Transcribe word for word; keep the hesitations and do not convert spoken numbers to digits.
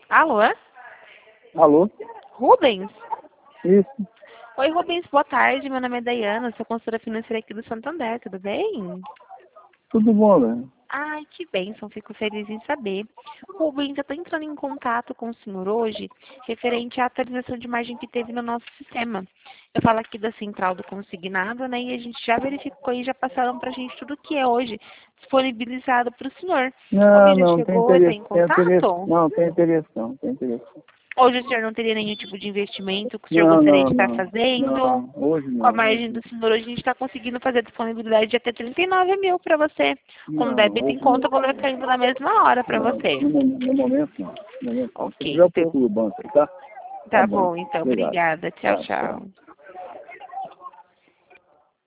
Alô? Alô? Rubens? Isso. Oi, Rubens, boa tarde. Meu nome é Dayana, sou consultora financeira aqui do Santander, tudo bem? Tudo bom, velho? Ai, que bênção, fico feliz em saber. Rubens, eu estou entrando em contato com o senhor hoje, referente à atualização de imagem que teve no nosso sistema. Eu falo aqui da central do consignado, né, e a gente já verificou e já passaram para a gente tudo que é hoje disponibilizado para o senhor. Não, Alguém já não, tem chegou a entrar interesse. em Tem interesse. contato? Não, tem interesse não, tem interesse. Hoje o senhor não teria nenhum tipo de investimento que o senhor Não, gostaria não, de estar não. fazendo? Não, hoje Com a não, hoje margem do não. senhor, hoje a gente está conseguindo fazer disponibilidade de até trinta e nove mil para você. Com Não, débito em hoje conta, não. o valor caindo na mesma hora para Não, você. no, momento- no momento não. No momento não. Se Ok, quiser eu então. procuro o banco aí, tá? Tá Tá bom. bom, então. Obrigado. Obrigada. Tchau, Tá, tchau. tchau.